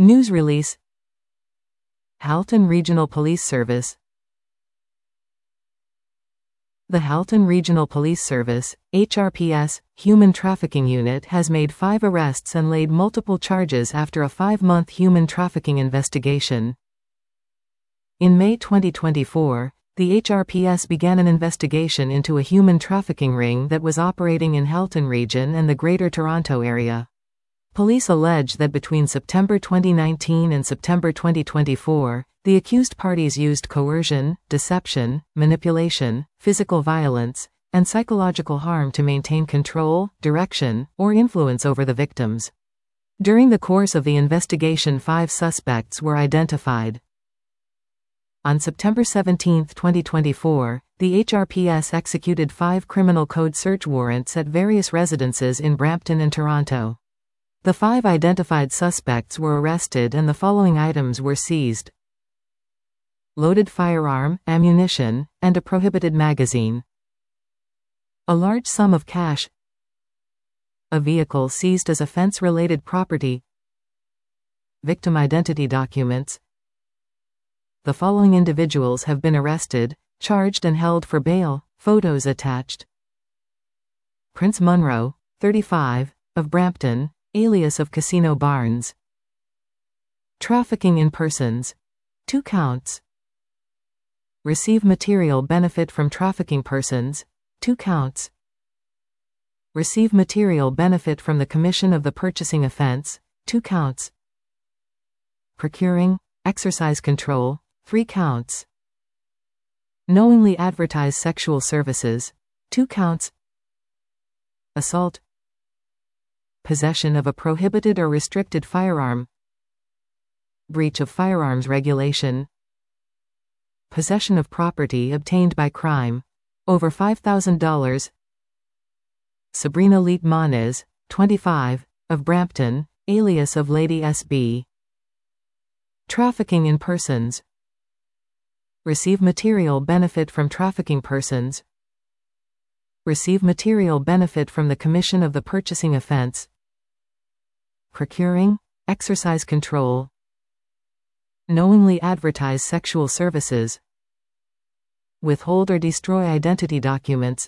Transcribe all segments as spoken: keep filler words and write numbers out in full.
News release. Halton Regional Police Service. The Halton Regional Police Service, H R P S, Human Trafficking Unit has made five arrests and laid multiple charges after a five-month human trafficking investigation. In May twenty twenty-four, the H R P S began an investigation into a human trafficking ring that was operating in Halton Region and the Greater Toronto Area. Police allege that between September twenty nineteen and September twenty twenty-four, the accused parties used coercion, deception, manipulation, physical violence, and psychological harm to maintain control, direction, or influence over the victims. During the course of the investigation, five suspects were identified. On September seventeenth twenty twenty-four, the H R P S executed five criminal code search warrants at various residences in Brampton and Toronto. The five identified suspects were arrested and the following items were seized: loaded firearm, ammunition, and a prohibited magazine. A large sum of cash. A vehicle seized as offense-related property. Victim identity documents. The following individuals have been arrested, charged and held for bail. Photos attached. Prince Munro, thirty-five, of Brampton, alias of Casino Barnes. Trafficking in persons. Two counts. Receive material benefit from trafficking persons. Two counts. Receive material benefit from the commission of the purchasing offense. Two counts. Procuring, exercise control. Three counts. Knowingly advertise sexual services. Two counts. Assault. Possession of a prohibited or restricted firearm. Breach of firearms regulation. Possession of property obtained by crime. Over five thousand dollars. Sabrina Leet-Manes, twenty-five, of Brampton, alias of Lady S B. Trafficking in persons. Receive material benefit from trafficking persons. Receive material benefit from the commission of the purchasing offense. Procuring, exercise control. Knowingly advertise sexual services. Withhold or destroy identity documents.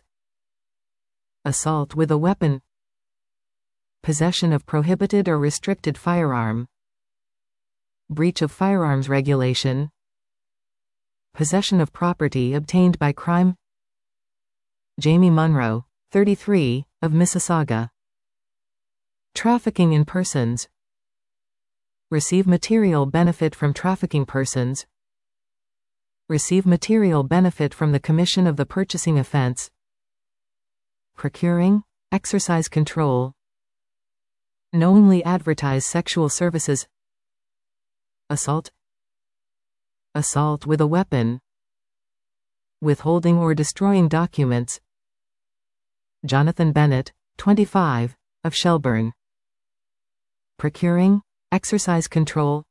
Assault with a weapon. Possession of prohibited or restricted firearm. Breach of firearms regulation. Possession of property obtained by crime. Jamie Munro, thirty-three, of Mississauga. Trafficking in persons. Receive material benefit from trafficking persons. Receive material benefit from the commission of the purchasing offense. Procuring, exercise control. Knowingly advertise sexual services. Assault. Assault with a weapon. Withholding or destroying documents. Jonathan Bennett, twenty-five, of Shelburne. Procuring, exercise control.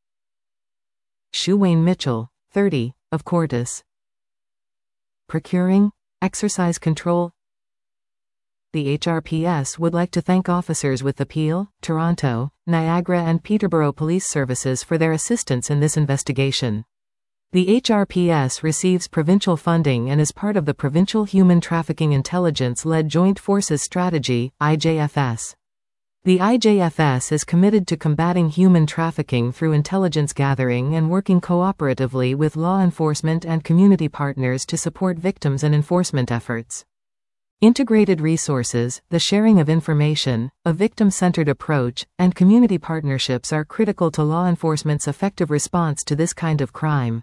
Shu Wayne Mitchell, thirty, of Cordis. Procuring, exercise control. The H R P S would like to thank officers with the Peel, Toronto, Niagara and Peterborough Police Services for their assistance in this investigation. The H R P S receives provincial funding and is part of the Provincial Human Trafficking Intelligence-led Joint Forces Strategy, I J F S. The I J F S is committed to combating human trafficking through intelligence gathering and working cooperatively with law enforcement and community partners to support victims and enforcement efforts. Integrated resources, the sharing of information, a victim-centered approach, and community partnerships are critical to law enforcement's effective response to this kind of crime.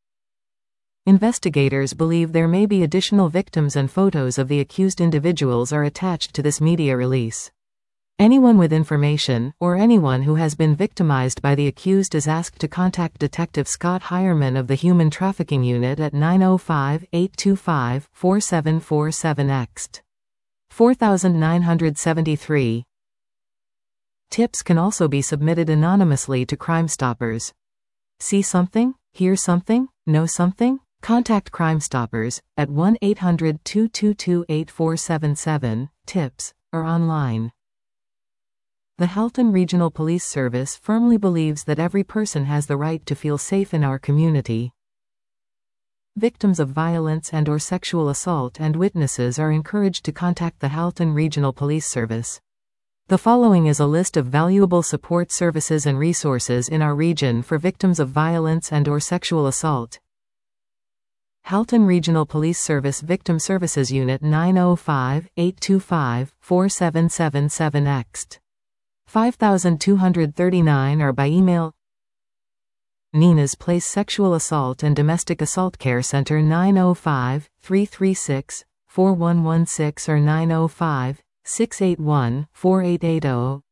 Investigators believe there may be additional victims and photos of the accused individuals are attached to this media release. Anyone with information, or anyone who has been victimized by the accused is asked to contact Detective Scott Hireman of the Human Trafficking Unit at nine oh five, eight two five, four seven four seven X T. four nine seven three. Tips can also be submitted anonymously to Crime Stoppers. See something? Hear something? Know something? Contact Crime Stoppers at one eight hundred, two two two, eight four seven seven, tips, or online. The Halton Regional Police Service firmly believes that every person has the right to feel safe in our community. Victims of violence and/or sexual assault and witnesses are encouraged to contact the Halton Regional Police Service. The following is a list of valuable support services and resources in our region for victims of violence and/or sexual assault. Halton Regional Police Service Victim Services Unit nine oh five, eight two five, four seven seven seven X T five two three nine or by email. Nina's Place Sexual Assault and Domestic Assault Care Center nine oh five, three three six, four one one six or nine oh five, six eight one, four eight eight zero.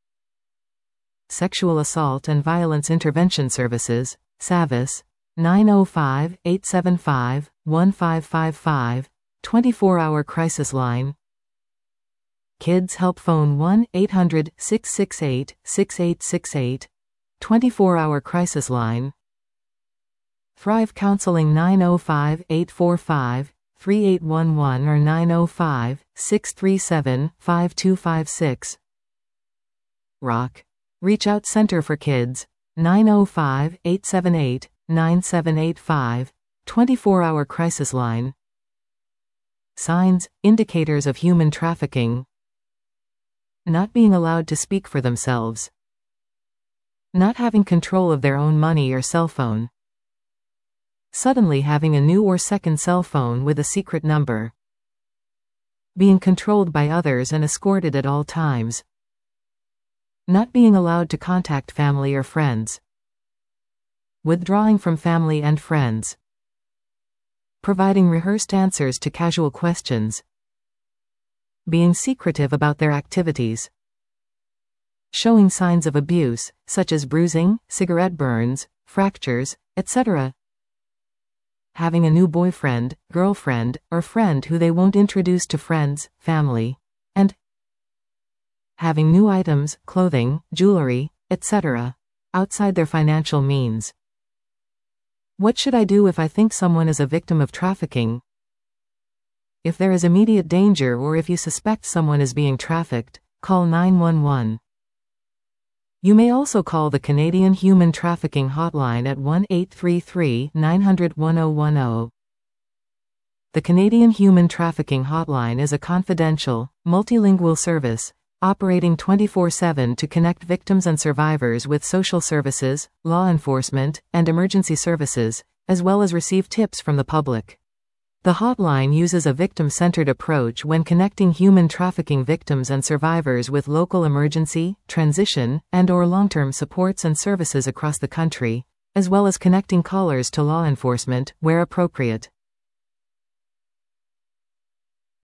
Sexual Assault and Violence Intervention Services, SAVIS, nine oh five, eight seven five, one five five five, twenty-four hour crisis line. Kids Help Phone one eight hundred, six six eight, six eight six eight, twenty-four hour crisis line. Thrive Counseling nine oh five, eight four five, three eight one one or nine oh five, six three seven, five two five six. Rock Reach Out Center for Kids, nine oh five, eight seven eight, nine seven eight five, twenty-four hour crisis line. Signs, indicators of human trafficking. Not being allowed to speak for themselves. Not having control of their own money or cell phone. Suddenly having a new or second cell phone with a secret number. Being controlled by others and escorted at all times. Not being allowed to contact family or friends. Withdrawing from family and friends. Providing rehearsed answers to casual questions. Being secretive about their activities. Showing signs of abuse, such as bruising, cigarette burns, fractures, et cetera. Having a new boyfriend, girlfriend, or friend who they won't introduce to friends, family, and having new items, clothing, jewelry, et cetera, outside their financial means. What should I do if I think someone is a victim of trafficking? If there is immediate danger or if you suspect someone is being trafficked, call nine one one. You may also call the Canadian Human Trafficking Hotline at one eight three three, nine hundred, ten ten. The Canadian Human Trafficking Hotline is a confidential, multilingual service, operating twenty-four seven to connect victims and survivors with social services, law enforcement, and emergency services, as well as receive tips from the public. The hotline uses a victim-centered approach when connecting human trafficking victims and survivors with local emergency, transition, and/or long-term supports and services across the country, as well as connecting callers to law enforcement, where appropriate.